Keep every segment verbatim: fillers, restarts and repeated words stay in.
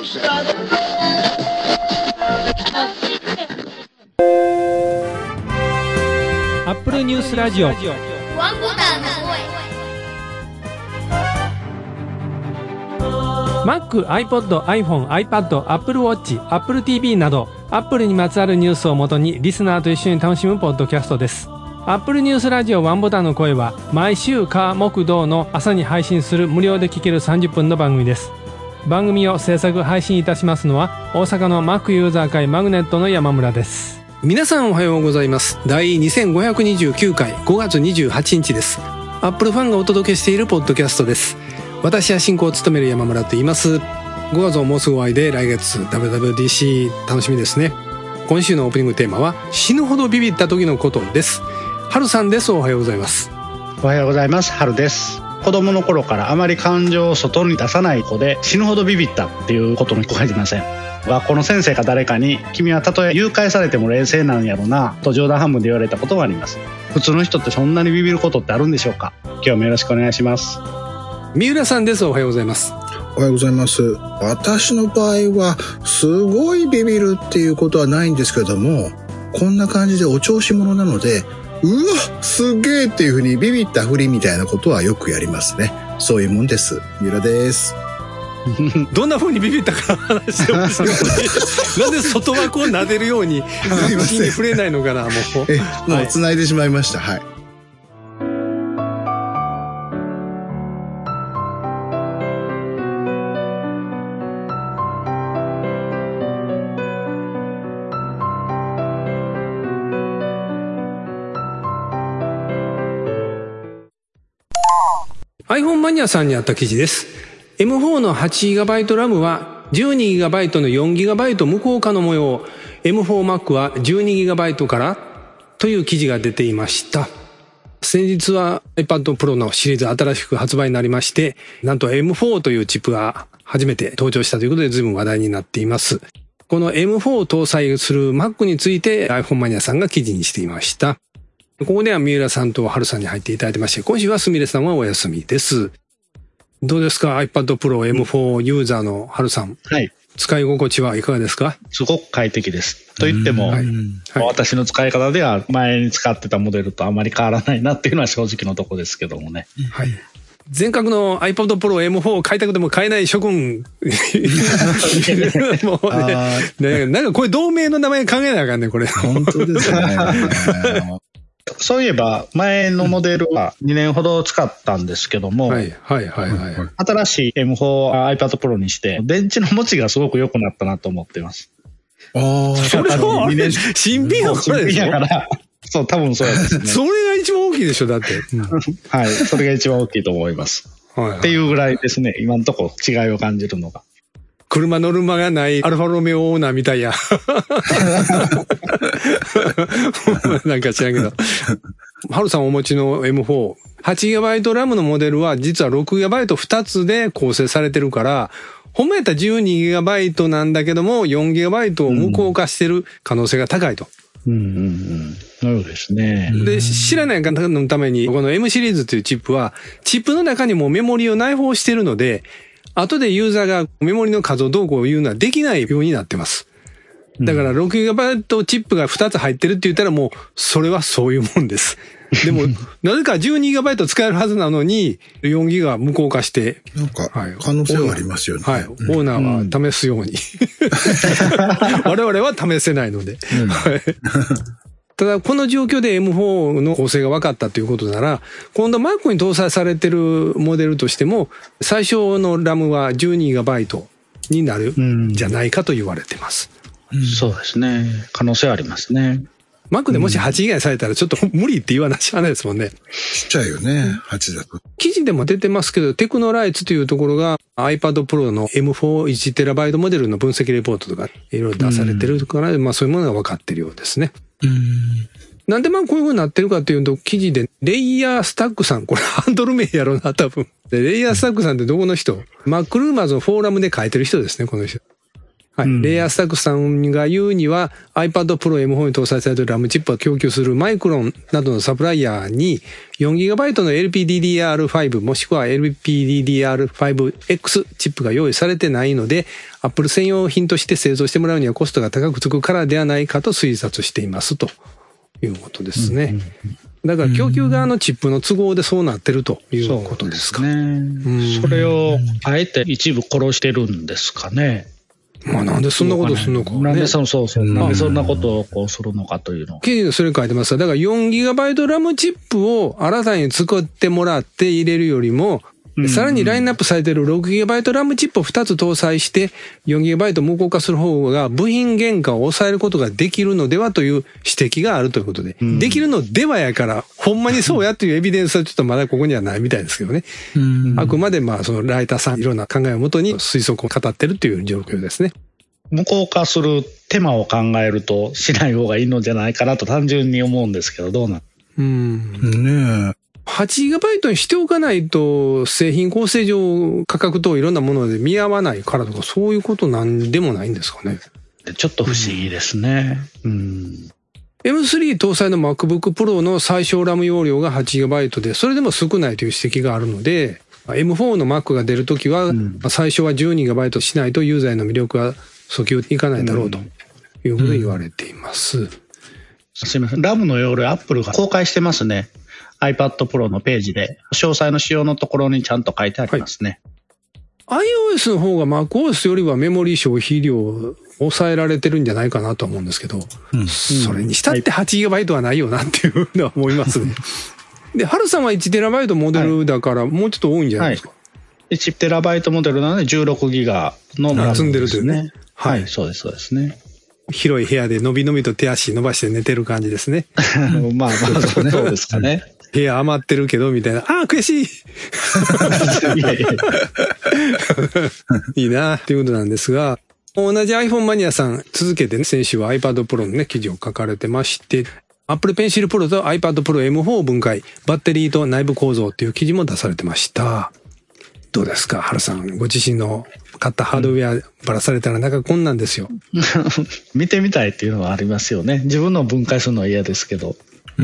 アップルニュースラジオワンボタンの声。Mac、iPod、iPhone、iPad、Apple Watch、Apple ティーブイ など Apple にまつわるニュースをもとにリスナーと一緒に楽しむポッドキャストです。Apple ニュースラジオワンボタンの声は毎週火木土の朝に配信する無料で聴けるさんじゅっぷんの番組です。番組を制作配信いたしますのは大阪の Mac ユーザー会マグネットの山村です。皆さんおはようございます。第にせんごひゃくにじゅうきゅうかいごがつにじゅうはちにちです。 Apple ファンがお届けしているポッドキャストです。私は進行を務める山村と言います。ごがつをもうすぐ終わりで来月 ダブリューダブリューディーシー 楽しみですね。今週のオープニングテーマは死ぬほどビビった時のことです。春さんです。おはようございます。 おはようございます。春です。子供の頃からあまり感情を外に出さない子で死ぬほどビビったっていうことも聞こえてません。学校の先生か誰かに君はたとえ誘拐されても冷静なんやろなと冗談半分で言われたことがあります。普通の人ってそんなにビビることってあるんでしょうか。今日もよろしくお願いします。 三浦さんです。おはようございます。 おはようございます。私の場合はすごいビビるっていうことはないんですけれども、こんな感じでお調子者なので、うわすげえっていう風にビビったふりみたいなことはよくやりますね。そういうもんです。三浦です。 どんな風にビビったか話してほしいなんで外枠を撫でるように口に触れないのかな。もうえもう繋いでしまいました。はい、 iPhone マニアさんにあった記事です。 エムフォー の はちギガバイト ラム は じゅうにギガバイト の よんギガバイト 無効化の模様、 エムフォーマック は じゅうにギガバイト からという記事が出ていました。先日は iPad Pro のシリーズ新しく発売になりまして、なんと エムフォー というチップが初めて登場したということで随分話題になっています。この エムフォー を搭載する Mac について iPhone マニアさんが記事にしていました。ここでは三浦さんと春さんに入っていただいてまして、今週はすみれさんはお休みです。どうですか iPad Pro エムフォー ユーザーの春さん。 はい。 使い心地はいかがですか？ すごく快適です。と言っても、はいはい、私の使い方では前に使ってたモデルとあまり変わらないなっていうのは正直なとこですけどもね。 はい。全角の iPad Pro エムフォー を買いたくても買えない諸君もうね、ね、なんかこれ同名の名前考えなあかんねこれ。 本当ですね。 そういえば前のモデルはにねんほど使ったんですけども、 はいはいはいはい。 新しい エムフォー iPad Pro にして電池の持ちがすごく良くなったなと思ってます。 ああ、それは新品のこれでしょ。 そう、多分そうですね。 それが一番大きいでしょ、だって。うん、 はい。それが一番大きいと思います。はいはい、っていうぐらいですね、今のところ違いを感じるのが。 車乗る間がないアルファロメオオーナーみたいや。なんか知らんけど。ハルさんお持ちの エムフォー。はちギガバイト ラム のモデルは実は ろくギガバイトふたつで構成されてるから、ほんまやったら じゅうにギガバイト なんだけども よんギガバイト を無効化してる可能性が高いと。 うんうんうん。そうですね。 で、知らない方のために、この M シリーズというチップは、チップの中にもメモリを内包してるので、後でユーザーがメモリの数をどうこう言うのはできないようになってます。だから ろくギガバイト チップがふたつ入ってるって言ったらもう、それはそういうもんです。でも、なぜか じゅうにギガバイト 使えるはずなのに、よんギガ無効化して。 なんか、可能性はありますよね。 はい。オーナーは試すように。我々は試せないので。うんはいただ、この状況で エムフォー の構成が分かったということなら、今度 Mac に搭載されてるモデルとしても、最小の ラム は じゅうにギガバイト になるんじゃないかと言われてます。 うん、そうですね。可能性ありますね。 Mac でもしはちギガにされたらちょっと無理って言わなしゃあないですもんね。 ちっちゃいよね、はちだと。 記事でも出てますけど、テクノライツというところが iPad Pro の エムフォーいちテラバイト モデルの分析レポートとかいろいろ出されてるから、まあそういうものが分かってるようですね。うんなんでまあこういう風になってるかっていうと、記事でレイヤースタックさん、これハンドル名やろな多分。でレイヤースタックさんってどこの人？マックルーマーズのフォーラムで書いてる人ですね、この人。 はい。うん、レイヤースタックさんが言うには iPad Pro エムフォー に搭載されている ラム チップを供給するマイクロンなどのサプライヤーに よんギガバイト の エルピーディーディーアールファイブ もしくは エルピーディーディーアールファイブエックス チップが用意されてないので Apple 専用品として製造してもらうにはコストが高くつくからではないかと推察していますということですね。うんうん、だから供給側のチップの都合でそうなってるということですか。 そうですね。うん、それをあえて一部殺してるんですかね。 まあなんでそんなことするのか、ね。 なんでその、そうそう、なんでそんなことをこうするのかというの。 記事にそれ書いてます。だから よんギガバイト ラム チップを新たに作ってもらって入れるよりも、さらにラインナップされている ろくギガバイト ラム チップをふたつ搭載して よんギガバイト 無効化する方が部品原価を抑えることができるのではという指摘があるということで、うん、できるのではやからほんまにそうやっていうエビデンスはちょっとまだここにはないみたいですけどね、うん、あくまでまあそのライターさんいろんな考えをもとに推測を語ってるという状況ですね。 無効化する手間を考えるとしない方がいいのじゃないかなと単純に思うんですけど、どうなん？ うんねえ。はちギガバイト にしておかないと製品構成上価格といろんなもので見合わないからとかそういうことなんでもないんですかね。 ちょっと不思議ですね。うん。 エムスリー 搭載の MacBook Pro の最小ラム容量がはちギガバイト でそれでも少ないという指摘があるので エムフォー の Mac が出るときは、うん、最初は じゅうにギガバイト しないとユーザーへの魅力は訴求いかないだろうということを言われています。うんうん、 すみません。ラムの容量 Apple が公開してますね。iPad Pro のページで詳細の仕様のところにちゃんと書いてありますね。 はい、iOS の方が MacOS よりはメモリー消費量を抑えられてるんじゃないかなと思うんですけど、うん、それにしたって はちギガバイト はないよなっていうのは思いますね。で、ハルさんは いちテラバイト モデルだからもうちょっと多いんじゃないですか。はい、 いちテラバイト モデルなのでじゅうろくギガのラムですね。積んでるというね。はい、はい、そうですそうですね。 広い部屋でのびのびと手足伸ばして寝てる感じですね。 まあまあそうですかね。 部屋余ってるけどみたいな。ああ悔しい。いやいやいいなっていうことなんですが、同じ iPhone マニアさん続けてね先週は iPad Pro のね記事を書かれてまして、Apple Pencil Pro と iPad Pro エムフォー 分解、バッテリーと内部構造っていう記事も出されてました。どうですか、ハルさん。ご自身の買ったハードウェアばらされたらなんかこんなんですよ。 見てみたいっていうのはありますよね。自分の分解するのは嫌ですけど。 うん。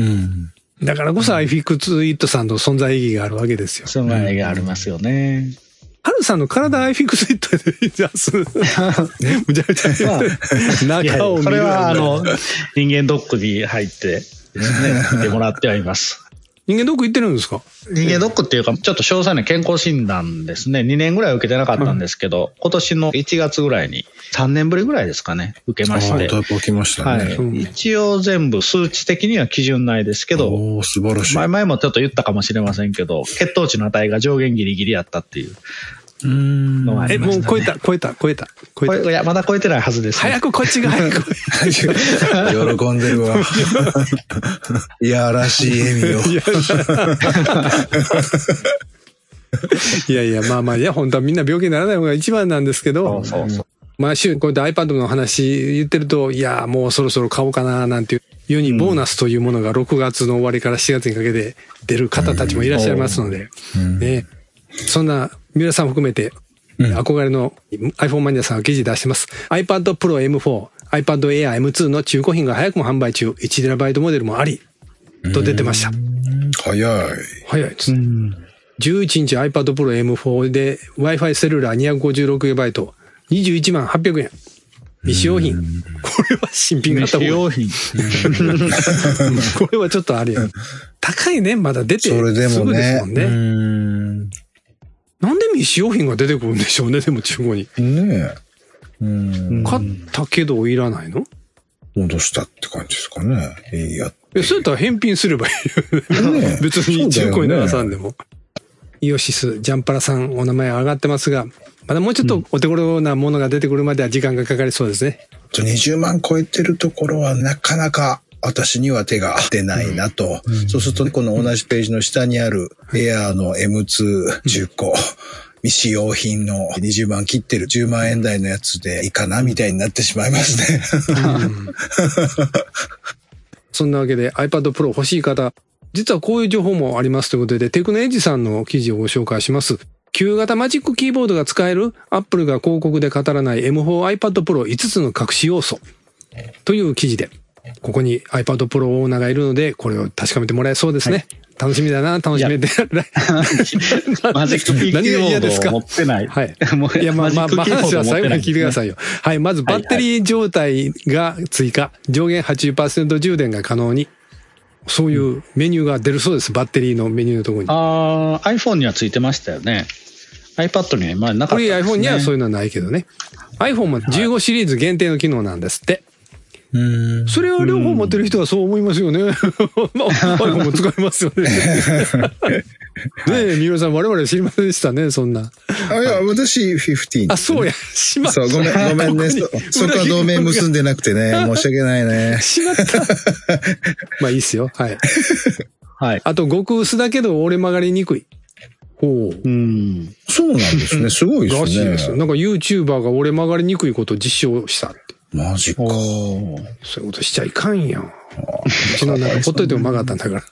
だからこそ iFixit さんの存在意義があるわけですよ。 存在意義がありますよね。 ハルさんの体 iFixit で出す。むちゃくちゃ、まあ、中を見る。 それはあの、人間ドックに入ってですね、見てもらってはいます。 人間ドック行ってるんですか？ 人間ドックっていうか、ちょっと詳細な健康診断ですね。にねんぐらい受けてなかったんですけど、うん、今年のいちがつぐらいに、さんねんぶりぐらいですかね、受けまして。 だいぶ受けましたね。 はい。一応全部数値的には基準内ですけど、 おー、素晴らしい。 前々もちょっと言ったかもしれませんけど、血糖値の値が上限ギリギリやったっていう。 うーん。のがありましたね。え、もう超えた、超えた、超えた。 超えた。いや、まだ超えてないはずです、 ね。早くこっちが早く。 喜んでるわ。いやらしい笑みを。 いやいや、まあまあ、いや、本当はみんな病気にならない方が一番なんですけど、 そうそうそう。 毎週こうやって iPad の話言ってると、いや、もうそろそろ買おうかな、なんていう、世にボーナスというものがろくがつの終わりからしちがつにかけて出る方たちもいらっしゃいますので、うんね、そんな三浦さん含めて、憧れの iPhone マニアさんが記事出してます。iPad Pro エムフォー、iPad Air エムツー の中古品が早くも販売中、いちテラバイト モデルもあり、と出てました。 早い。 早いですね。じゅういちにち iPad Pro エムフォー で Wi-Fi セルラー にひゃくごじゅうろくギガバイト、にじゅういちまんはっぴゃくえん。未使用品。これは新品があった方がいい。未使用品。これはちょっとあれや。高いね、まだ出てすぐですもんね。それでもね。うんなんで未使用品が出てくるんでしょうね、でも中古に。ねえ。うん買ったけどいらないの？ 戻したって感じですかね。いいや。 え、そうやったら返品すればいいよね。別に中古に流さんでも。イオシス、ジャンパラさんお名前上がってますが、まだもうちょっとお手頃なものが出てくるまでは時間がかかりそうですね。 にじゅうまん超えてるところはなかなか私には手が出ないなと。うん、そうするとこの同じページの下にあるエアーの エムツーじゅっこ、未使用品のにじゅうまん切ってるじゅうまんえん台のやつでいいかなみたいになってしまいますね。うん、 そんなわけで iPad Pro 欲しい方、実はこういう情報もありますということで、テクノエッジさんの記事をご紹介します。 旧型マジックキーボードが使える Apple が広告で語らない エムフォー iPad Pro いつつの隠し要素という記事で、ここに iPad Pro オーナーがいるので、これを確かめてもらえそうですね。はい、楽しみだな、楽しみで。 マジックキーボードを持ってない。 はい。いや、まあまあ、まあ、話は最後まで聞いてくださいよ。はい。まず、バッテリー状態が追加。上限 はちじゅっパーセント 充電が可能に。そういうメニューが出るそうです。バッテリーのメニューのところに。 ああ、iPhone にはついてましたよね。iPad には今なかったですね。 これ iPhone にはそういうのはないけどね。iPhone もじゅうごシリーズ限定の機能なんですって。うん、それを両方持ってる人はそう思いますよね。まあ、iPhone も使いますよね。ねえ、三浦さん、我々知りませんでしたね、そんな。 あ、いや、私、じゅうご。 あ、そうや、しまった。 そう、ごめん、ごめんね。そ、そこは同盟結んでなくてね、申し訳ないね。 しまった。まあいいっすよ。はい。 はい。 あと、極薄だけど折れ曲がりにくい。ほう。 うん。そうなんですね。すごいですね。らしいですよ。 なんか YouTuber が折れ曲がりにくいことを実証したって。 マジか。 そういうことしちゃいかんやん。うちの中ほっといても曲がったんだから。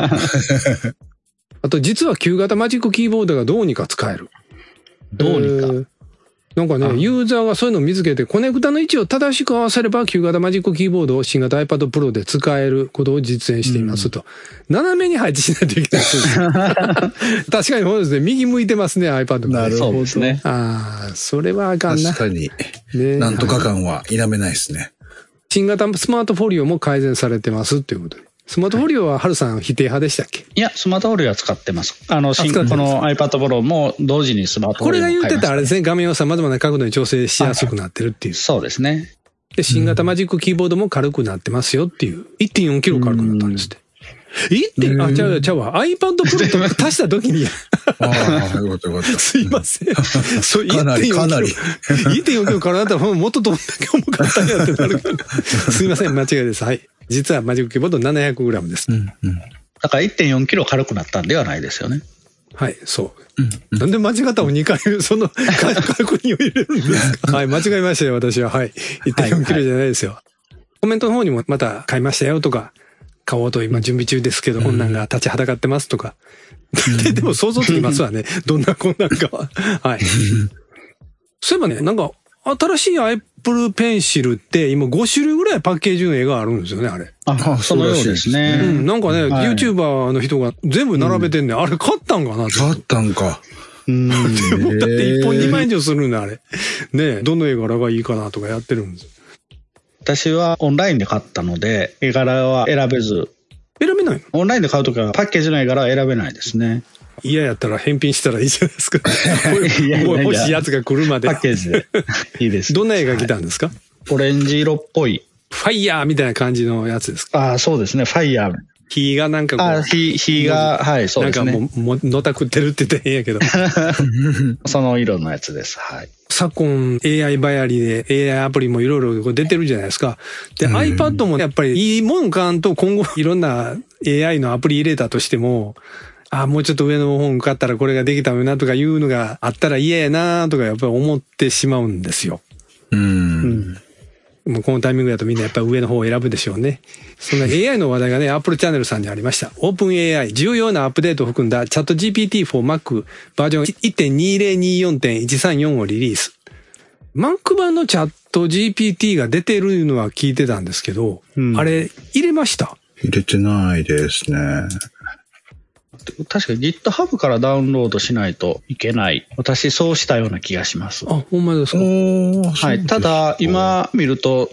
あと実は旧型マジックキーボードがどうにか使える。 どうにか。えーなんかね、ユーザーがそういうのを見つけて、コネクタの位置を正しく合わせれば、旧型マジックキーボードを新型 iPad Pro で使えることを実演していますと。うん、斜めに配置しないといけない。確かにそうですね。右向いてますね、iPad が。 なるほど。 ですね。 ああ、それはあかんな。 確かに。ね、なんとか感は否めないですね。 新型スマートフォリオも改善されてますっていうことで。スマートフォリオはハルさん否定派でしたっけ？ いや、スマートフォリオは使ってます。あの、新この iPad Pro も同時にスマートフォリオも買いました。 これが言ってたあれですね、画面を様々な角度に調整しやすくなってるっていう。 そうですね。 で、新型マジックキーボードも軽くなってますよっていう。いってんよんキロ軽くなったんですって。いってん、あ、ちゃうちゃうわ。iPad Pro と足した時に。 ああ、よかったよかった。 すいません。そう、 かなり、かなり。 いってんよんキロ軽くなったら、もっとどんだけ重かったんやってなるけど。すいません、間違いです。はい。実はマジックキーボード ななひゃくグラム です。うんうん、 だから いってんよんキロ軽くなったんではないですよね。 はい、そう。うんうん、なんで間違ったをにかい、その、確認を入れるんですか？はい、間違えましたよ、私は。はい。いってんよんキロじゃないですよ。はいはい、コメントの方にもまた買いましたよとか、買おうと今準備中ですけど、こんなんが立ちはだかってますとか。で, でも想像つきますわね。どんなこんなんかは。はい。そういえばね、なんか、新しい Apple Pencil って今ご種類ぐらいパッケージの絵があるんですよね、あれ。 あ、そのようですね。 うん、なんかね、はい、YouTuber の人が全部並べてんね、うん、あれ買ったんかなって。 買ったんか。 うん。だっていっぽんにまんえん以上するんだ、あれ。ね、どの絵柄がいいかなとかやってるんです。 私はオンラインで買ったので、絵柄は選べず。 選べないの？ オンラインで買うときはパッケージの絵柄は選べないですね。 嫌やったら返品したらいいじゃないですか。いやいやいや欲しいやつが来るまで。 パッケージで。いいです。 どんな絵が来たんですか？はい、 オレンジ色っぽい。 ファイヤーみたいな感じのやつですか？ ああ、そうですね。ファイヤー。 火がなんかこう。 ああ、火、火が、はい、そうですね。 なんかもう、のたくってるって言って変やけど。 その色のやつです。はい。 昨今 エーアイ ばやりで エーアイ アプリもいろいろ出てるじゃないですか。で、うん、iPad もやっぱりいいもんかんと今後いろんな エーアイ のアプリ入れたとしても、あ、もうちょっと上の方向かったらこれができたのなとかいうのがあったら嫌やなとかやっぱり思ってしまうんですよ。うん。うんもうこのタイミングだとみんなやっぱり上の方を選ぶでしょうね。そんな エーアイ の話題がね、Apple チャンネルさんにありました。オープン エーアイ 重要なアップデートを含んだ ChatGPT for Mac バージョン いってんにせんにじゅうよんてんいちさんよん をリリース。Mac 版の ChatGPT が出てるのは聞いてたんですけど、うん、あれ入れました？ 入れてないですね。 確かに GitHub からダウンロードしないといけない。私そうしたような気がします。 あ、ほんまですか？ はい。ただ、今見ると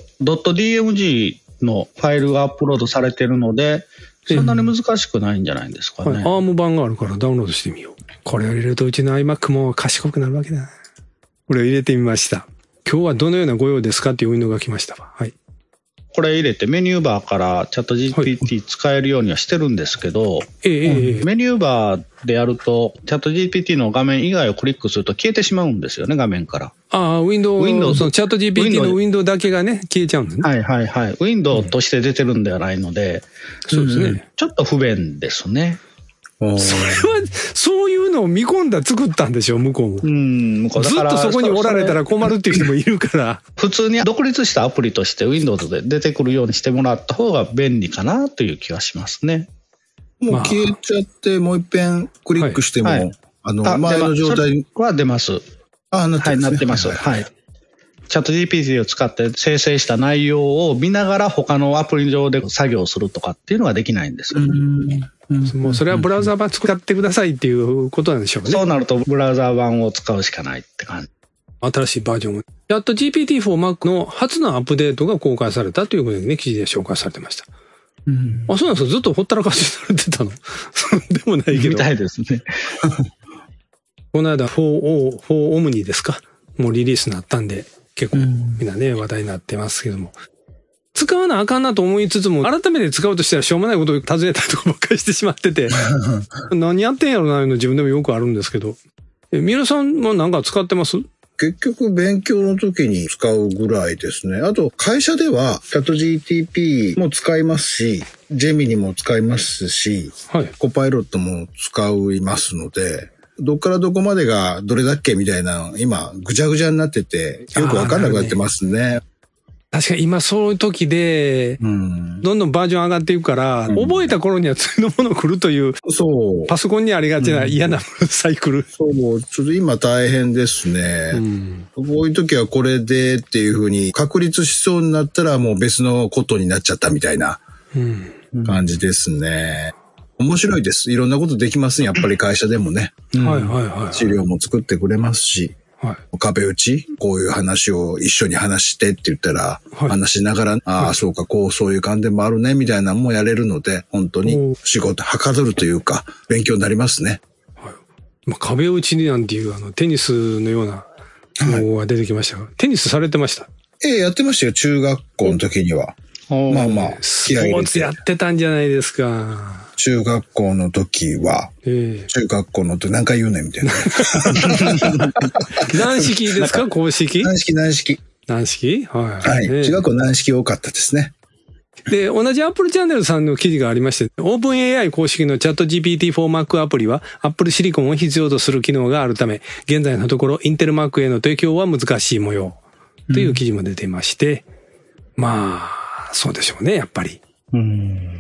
.dmg のファイルがアップロードされてるので、そんなに難しくないんじゃないですかね。はい、 アーム 版があるからダウンロードしてみよう。これを入れるとうちの iMac も賢くなるわけだ。これを入れてみました。今日はどのようなご用ですかっていうのが来ましたわ。はい。 これ入れてメニューバーからチャット ジーピーティー 使えるようにはしてるんですけど、 ええ、 メニューバーでやるとチャット ジーピーティー の画面以外をクリックすると消えてしまうんですよね、画面から。 ああ、ウィンドウ、Windows、そのチャット ジーピーティー のウィンドウだけがね、消えちゃうんだね。 はいはいはい。ウィンドウとして出てるんではないので、 うん、そうですね。 ちょっと不便ですね。 それは、そういうのを見込んだ作ったんでしょ、向こうも。うん、向こうずっとそこにおられたら困るっていう人もいるから。 普通に独立したアプリとして Windows で出てくるようにしてもらった方が便利かなという気がしますね。 もう消えちゃって、もう一遍クリックしても、はいはい、 あの、前の状態は出ます。 あ、なってますね。 はい、なってます。はい。チャット ジーピーティー を使って生成した内容を見ながら他のアプリ上で作業するとかっていうのはできないんですよ。 うん、もうそれはブラウザ版使ってくださいっていうことなんでしょうね。 そうなるとブラウザ版を使うしかないって感じ。 新しいバージョン。チャット ジーピーティーフォー Mac の初のアップデートが公開されたということでね、記事で紹介されてました。うん、あ、そうなんですか。ずっとほったらかしされてたの。でもないけど。 みたいですね。 この間 フォーオー、フォーオムニですか。もうリリースになったんで、結構みんなね、話題になってますけども。使わなあかんなと思いつつも、改めて使うとしたらしょうもないことを尋ねたりとかばっかりしてしまってて、何やってんやろな、いうの自分でもよくあるんですけど。え、皆さんもなんか使ってます？ 結局勉強の時に使うぐらいですね。あと会社ではチャット ジーティーピー も使いますし、ジェミニも使いますし、はい、コパイロットも使いますので、どっからどこまでがどれだっけみたいな、今ぐちゃぐちゃになってて、よくわかんなくなってますね。 確かに今そういう時で、うん、どんどんバージョン上がっていくから、うん、覚えた頃には次のもの来るという、そう。パソコンにありがちな嫌なサイクル。 そう、ちょっと今大変ですね。うん、こういう時はこれでっていう風に確立しそうになったらもう別のことになっちゃったみたいな感じですね。面白いです。いろんなことできますね。やっぱり会社でもね。うん、はいはいはい。資料も作ってくれますし。はい、壁打ちこういう話を一緒に話してって言ったら、はい、話しながら、ああ、はい、そうか、こう、そういう観点もあるね、みたいなのもやれるので、本当に仕事、はかどるというか、勉強になりますね。 はい。まあ、壁打ちなんていう、あの、テニスのようなのが出てきましたが、はい、テニスされてました？ ええ、やってましたよ、中学校の時には。まあまあ、 スポーツやってたんじゃないですか。 中学校の時は、えー、中学校の時何回言うねんみたいな。 軟式ですか？公式？ 軟式、軟式。 軟式？はい。 はい。えー、中学校軟式多かったですね。 で、同じ Apple チャンネルさんの記事がありまして、OpenAI 公式のチャット ジーピーティーフォー Mac アプリは Apple シリコンを必要とする機能があるため、現在のところインテル Mac への提供は難しい模様という記事も出ていまして、うん、まあ、そうでしょうね、やっぱり。うん、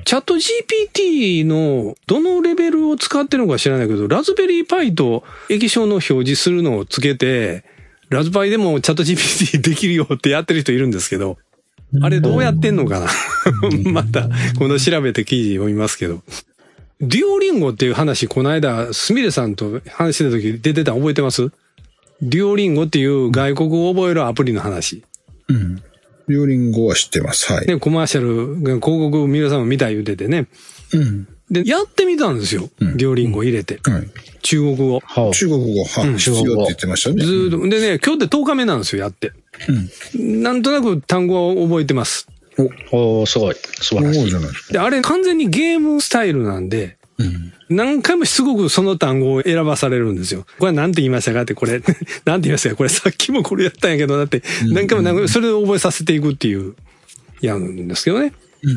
チャット ジーピーティー のどのレベルを使ってるのか知らないけど、ラズベリーパイと液晶の表示するのをつけて、ラズパイでもチャット ジーピーティー できるよってやってる人いるんですけど、あれどうやってんのかなまた、今度調べて記事読みますけど。デュオリンゴっていう話、この間、すみれさんと話してた時出てたの覚えてます？デュオリンゴっていう外国語を覚えるアプリの話。 うん。デュオリンゴは知ってます。はい。 ね、コマーシャル、広告皆さんも見た言うててね。うん。で、やってみたんですよ。うん、デュオリンゴ入れて。うん、はい。中国語。 はあ、中国語、はあ、うん、必要って言ってましたね。 ずーっと。でね、今日でとおかめなんですよ、やって。うん。なんとなく単語は覚えてます。 お、おすごい。素晴らしい。 で、あれ完全にゲームスタイルなんで、うん、何回もすごくその単語を選ばされるんですよ。これは何て言いましたかって、これ、何て言いましたかこれさっきもこれやったんやけど、だって、何回も何回もそれを覚えさせていくっていう、やるんですけどね。うん、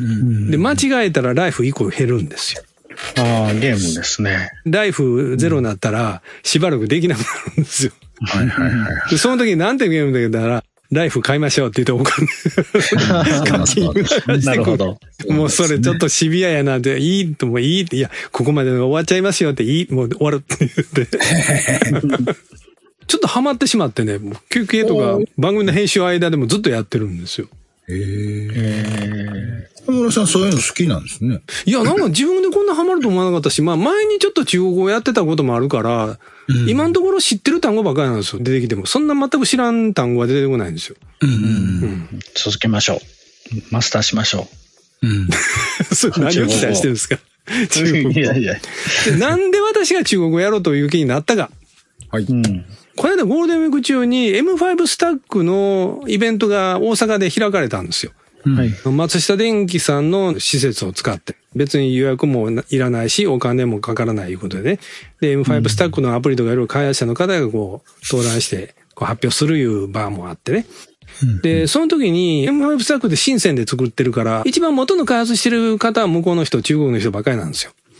で、間違えたらライフいっこ減るんですよ。 ああ、ゲームですね。 ライフゼロになったら、しばらくできなくなるんですよ。はいはいはい。で、その時になんてゲームだけどら、ライフ買いましょうって言ってお金勝ちになるほど。 もうそれちょっとシビアやなって、いいともいいって、いや、ここまで終わっちゃいますよって、いい、もう終わるって言って。ちょっとハマってしまってね、休憩とか番組の編集間でもずっとやってるんですよ。へえ。小室さんそういうの好きなんですね。 いや、なんか自分でこんなハマると思わなかったし、まあ前にちょっと中国語をやってたこともあるから、うん、今のところ知ってる単語ばっかりなんですよ。出てきても。そんな全く知らん単語は出てこないんですよ。うんうんうんうん、続けましょう。マスターしましょう。うん。 それ何を期待してるんですか中国語。いやいや。なんで私が中国語やろうという気になったか。はい。うん、この間ゴールデンウィーク中に エムファイブ スタックのイベントが大阪で開かれたんですよ。はい、松下電器さんの施設を使って、別に予約もいらないし、お金もかからないということでね。で、エムファイブ スタックのアプリとかいろいろ開発者の方がこう、登壇して、こう発表するいうバーもあってね。で、その時に エムファイブ スタックで深センで作ってるから、一番元の開発してる方は向こうの人、中国の人ばっかりなんですよ。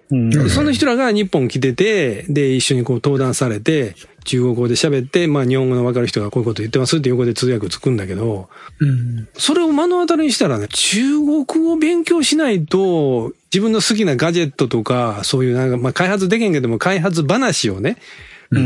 うん、 でその人らが日本来てて、で、一緒にこう登壇されて、中国語で喋って、まあ日本語の分かる人がこういうこと言ってますって横で通訳つくんだけど、うん、それを目の当たりにしたらね、中国語を勉強しないと、自分の好きなガジェットとか、そういうなんか、まあ開発できんけども開発話をね、うん、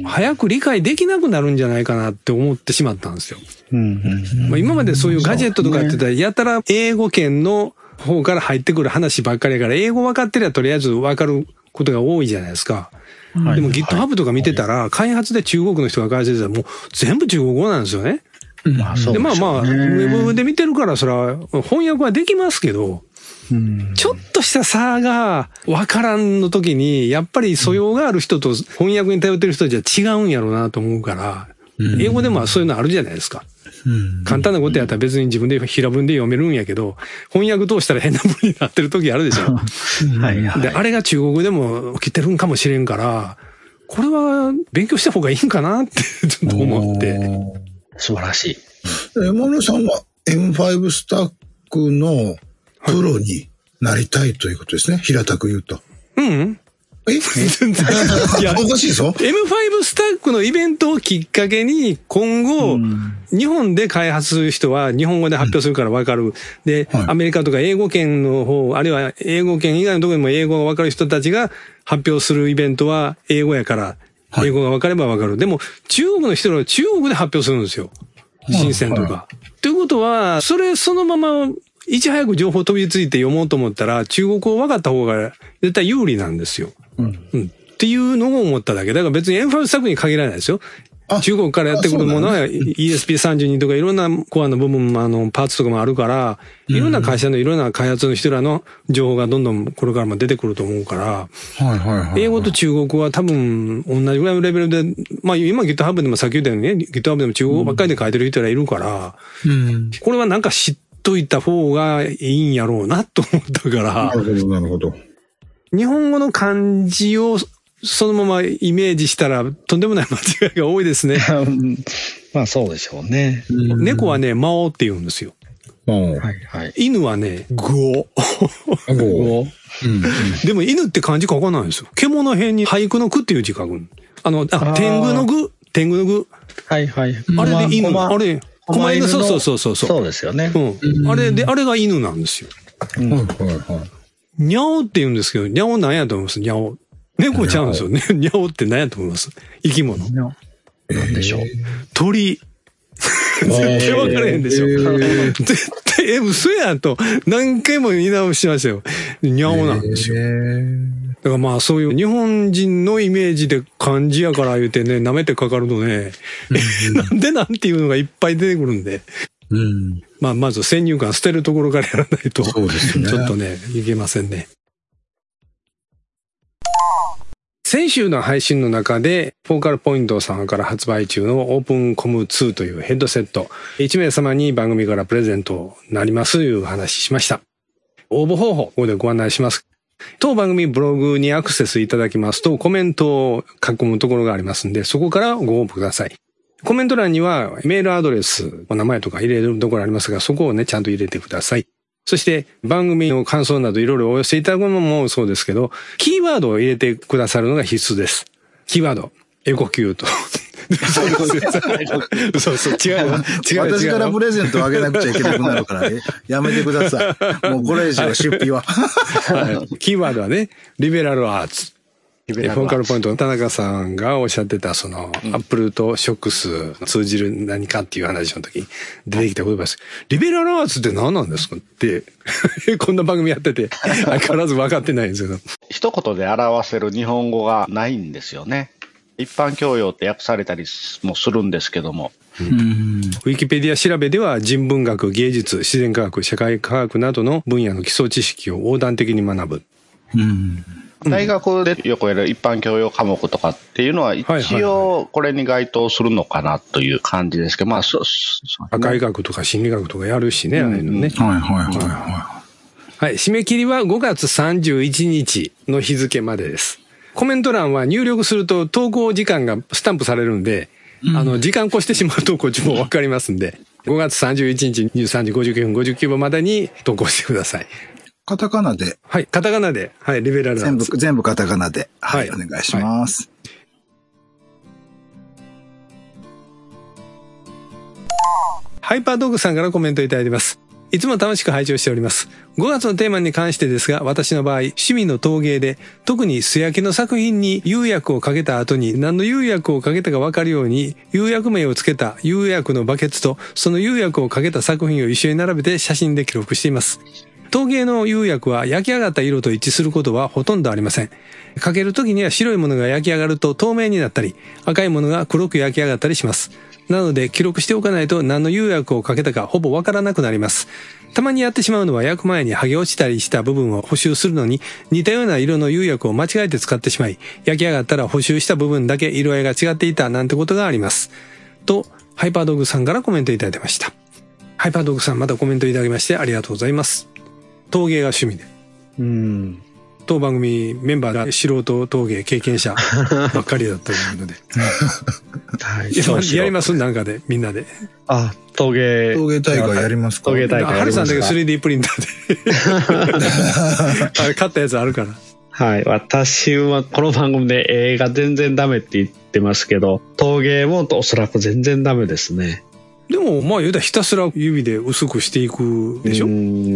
早く理解できなくなるんじゃないかなって思ってしまったんですよ。うんうんまあ、今までそういうガジェットとかって言ったら、やたら英語圏の方から入ってくる話ばっかりやから、英語分かってりゃとりあえず分かることが多いじゃないですか。はい、でも GitHub とか見てたら、開発で中国の人が開発してたら、もう全部中国語なんですよね。まあそうで、まあまあ、ウェブで見てるから、それは翻訳はできますけど、うん、ちょっとした差が分からんの時に、やっぱり素養がある人と翻訳に頼ってる人じゃ違うんやろうなと思うから、うん、英語でもそういうのあるじゃないですか。うん、簡単なことやったら別に自分で平文で読めるんやけど、翻訳通したら変な文になってる時あるでしょ。はいはい、で、あれが中国語でも起きてるんかもしれんから、これは勉強した方がいいんかなってちょっと思って。 素晴らしい。 山野さんは エムファイブ スタックのプロになりたいということですね。平たく言うと。 うん。 え全然。いや、おかしいぞ。 エムファイブ スタックのイベントをきっかけに、今後、うん、日本で開発する人は日本語で発表するから分かる。うん、で、はい、アメリカとか英語圏の方、あるいは英語圏以外のところでも英語が分かる人たちが発表するイベントは英語やから、英語が分かれば分かる。はい、でも、中国の人らは中国で発表するんですよ。新鮮とか。はい、ということは、それそのまま、いち早く情報飛びついて読もうと思ったら、中国語分かった方が絶対有利なんですよ。うんうん、っていうのを思っただけ。だから別に エムファイブ スタックに限らないですよ。中国からやってくるものは イーエスピーさんじゅうに とかいろんなコアの部分、あの、パーツとかもあるから、いろんな会社のいろんな開発の人らの情報がどんどんこれからも出てくると思うから、はいはいはいはい、英語と中国語は多分同じぐらいのレベルで、まあ今 GitHub でもさっき言ったようにね、GitHub でも中国語ばっかりで書いてる人らいるから、うん、これはなんか知ってといった方がいいんやろうなと思ったから。 なるほど、なるほど。 日本語の漢字をそのままイメージしたらとんでもない間違いが多いですね。 まあそうでしょうね。 猫はね、魔王って言うんですよ。はいはい、犬はね、グオ。グオ。でも犬って漢字書かないんですよ。獣辺に俳句の句っていう字書く。あの、あ、天狗の具、天狗の具。 はいはい。 あれで犬、あれ。狛犬、そうそうそうそう。 そうですよね。 うん。あれで、あれが犬なんですよ。はいはいはい。にゃおって言うんですけど、にゃお何やと思います？にゃお。猫ちゃうんですよね。にゃおって何やと思います？生き物。 なんでしょう。 鳥。絶対分からへんでしょ。絶対、え、嘘やんと何回も言い直しましたよ。にゃおなんですよ。だからまあそういう日本人のイメージで漢字やから言うてね、舐めてかかるとね、うん、なんでなんていうのがいっぱい出てくるんで。うん、まあまず先入観捨てるところからやらないと、そうですね、ちょっとね、いけませんね。先週の配信の中で、フォーカルポイントさんから発売中のオープンコムツーというヘッドセット、いち名様に番組からプレゼントになりますという話しました。応募方法、ここでご案内します。当番組ブログにアクセスいただきますと、コメントを書き込むところがありますんで、そこからご応募ください。コメント欄にはメールアドレス、お名前とか入れるところありますが、そこをね、ちゃんと入れてください。そして番組の感想などいろいろお寄せいただくのもそうですけど、キーワードを入れてくださるのが必須です。キーワード、エコキュート。そうそう、違う、違う、違う。 私からプレゼントをあげなくちゃいけなくなるから、ね、やめてください。もうこれ以上出費は。 はい、キーワードはね、リベラルアーツ。フォーカルポイントの田中さんがおっしゃってた、その、うん、アップルとショックス通じる何かっていう話の時に出てきた言葉です。リベラルアーツって何なんですかって、こんな番組やってて、相変わらず分かってないんですけど。 一言で表せる日本語がないんですよね。一般教養って訳されたりもするんですけども。 うん、ウィキペディア調べでは人文学、芸術、自然科学、社会科学などの分野の基礎知識を横断的に学ぶ。うん大学でよくやる一般教養科目とかっていうのは一応これに該当するのかなという感じですけど、まあそう、 社会学とか心理学とかやるしね、ああいうのね。はいはいはいはい。はい、締め切りはごがつさんじゅういちにちの日付までです。コメント欄は入力すると投稿時間がスタンプされるんで、うん、あの時間越してしまうとこっちもわかりますんで、ごがつさんじゅういちにちにじゅうさんじごじゅうきゅうふんごじゅうきゅうびょうまでに投稿してください。 カタカナで。 はい、カタカナで。はい、リベラルアーツ。 全部、全部カタカナで。はい、 はい、 お願いします。 はい、ハイパードッグさんからコメントいただいています。いつも楽しく拝聴しております。ごがつのテーマに関してですが、私の場合、趣味の陶芸で、特に素焼きの作品に釉薬をかけた後に何の釉薬をかけたかわかるように、釉薬名をつけた釉薬のバケツと、その釉薬をかけた作品を一緒に並べて写真で記録しています。陶芸の釉薬は焼き上がった色と一致することはほとんどありません。かけるときには白いものが焼き上がると透明になったり、赤いものが黒く焼き上がったりします。なので記録しておかないと何の釉薬をかけたかほぼわからなくなります。たまにやってしまうのは焼く前に剥げ落ちたりした部分を補修するのに似たような色の釉薬を間違えて使ってしまい、焼き上がったら補修した部分だけ色合いが違っていたなんてことがあります。と、ハイパードッグさんからコメントいただいてました。ハイパードッグさんまたコメントいただきましてありがとうございます。陶芸が趣味で。うん。当番組メンバーが素人陶芸経験者ばっかりだというので。はい、やりますなんかで、みんなで。 あ、陶芸。 陶芸大会やりますか？ 陶芸大会。 ハルさんだけ スリーディー プリンターで。あれ買ったやつあるから。 はい。私はこの番組で絵が全然ダメって言ってますけど、陶芸もおそらく全然ダメですね。 でも、まあ言うたらひたすら指で薄くしていくでしょ？うーん、 うん、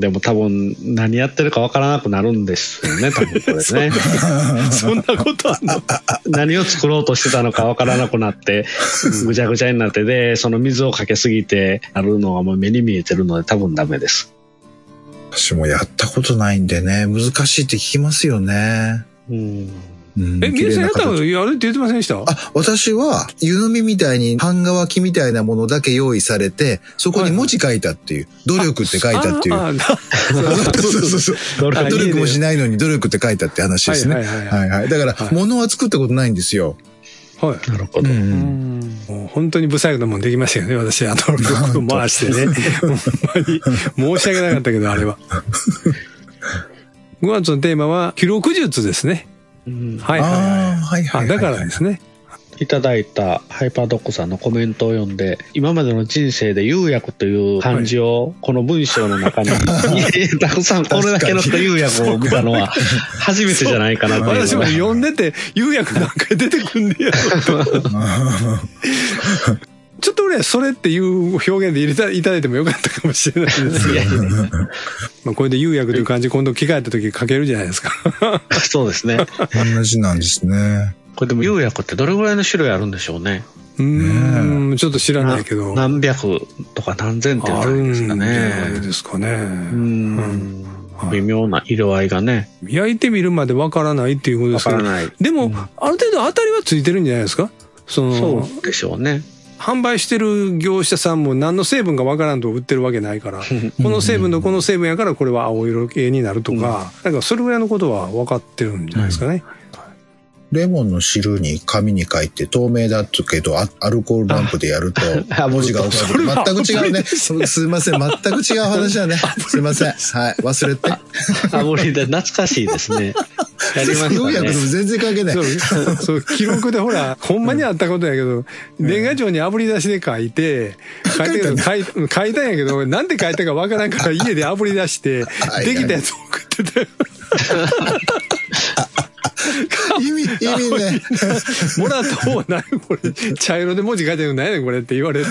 でも多分何やってるかわからなくなるんですよね、多分これね。 そんなことあんの？ 何を作ろうとしてたのかわからなくなって、ぐちゃぐちゃになって、で、その水をかけすぎてあるのがもう目に見えてるので多分ダメです。 私もやったことないんでね、難しいって聞きますよね。 うんうん、え、皆さんやったのやるって言ってませんでした？ あ、私は湯飲みみたいに半乾きみたいなものだけ用意されて、そこに文字書いたっていう、努力って書いたっていう。そうそうそう。努力もしないのに努力って書いたって話ですね。はいはいはい。だから、物は作ったことないんですよ。 はい。なるほど。うん、もう本当に不細工なもんできましたよね、私。あと、僕回してね。ほんまに申し訳なかったけど、あれは。ごがつのテーマは、記録術ですね。うん、はいはいはい。はいはい。だからですね。 いただいたハイパードッグさんのコメントを読んで、今までの人生で釉薬という漢字をこの文章の中に、はい、たくさんこれだけの釉薬を見たのは初めてじゃないかなと。 私も読んでて釉薬なんか出てくんねやろと。ちょっと俺それっていう表現で入れていただいてもよかったかもしれないですけど、まあこれで釉薬という漢字今度着替えた時書けるじゃないですか。 そうですね。 同じなんですね。 これでも釉薬ってどれぐらいの種類あるんでしょうね。 うーん、ちょっと知らないけど。 何百とか何千っていう感じですかね。あるんじゃないですかね。うん。 微妙な色合いがね。 焼いてみるまでわからないっていうことですけど。わからない。でも、うん、ある程度当たりはついてるんじゃないですか？その。 そうでしょうね。 販売してる業者さんも何の成分かわからんと売ってるわけないから、この成分とこの成分やからこれは青色系になるとか、なんかそれぐらいのことは分かってるんじゃないですかね。 レモンの汁に紙に書いて透明だったけど、アルコールランプでやると文字が浮かぶ。全く違うね。すいません。全く違う話だね。すいません。はい。忘れて。 あ、もう懐かしいですね。やりましたね。 釉薬と全然関係ない。 そう、そう、記録でほら、ほんまにあったことやけど、年賀状に炙り出しで書いて、書いて書い書いたんやけど、なんで書いたかわからんから家で炙り出して、できたやつ送ってたよ。 意味、意味ね。 もらった方は何これ。茶色で文字書いてるの何やねんこれって言われる。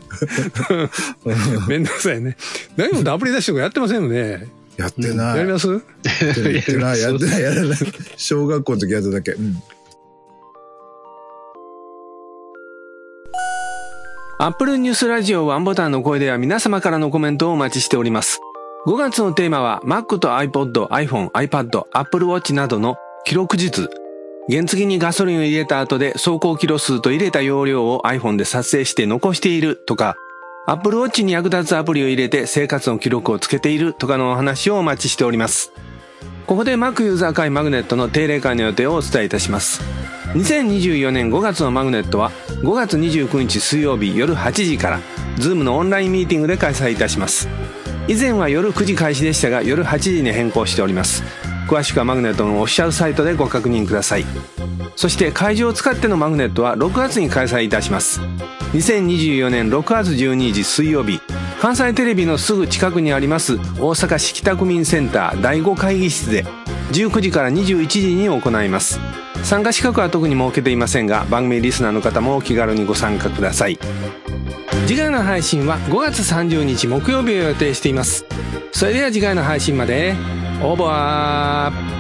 めんどくさいね。何もアプリ出しとかやってませんよね。 やってない。 やります？ やってない、やってない、やらない。小学校の時やっただけ。うん。 アップルニュースラジオワンボタンの声では皆様からのコメントをお待ちしております。ごがつのテーマは Mac と iPod、iPhone、iPad、Apple Watch などの記録術。原付にガソリンを入れた後で走行キロ数と入れた容量を iPhone で撮影して残しているとか、Apple Watch に役立つアプリを入れて生活の記録をつけているとかのお話をお待ちしております。ここで Mac ユーザー会マグネットの定例会の予定をお伝えいたします。にせんにじゅうよねんごがつのマグネットはごがつにじゅうくにち水曜日夜はちじから Zoom のオンラインミーティングで開催いたします。以前は夜くじ開始でしたが夜はちじに変更しております。詳しくはマグネットのオフィシャルサイトでご確認ください。そして会場を使ってのマグネットはろくがつに開催いたします。にせんにじゅうよねんろくがつじゅうににち水曜日関西テレビのすぐ近くにあります大阪市北区民センターだいご会議室でじゅうくじからにじゅういちじに行います。参加資格は特に設けていませんが、番組リスナーの方もお気軽にご参加ください。次回の配信はごがつさんじゅうにち木曜日を予定しています。それでは次回の配信までオーバー。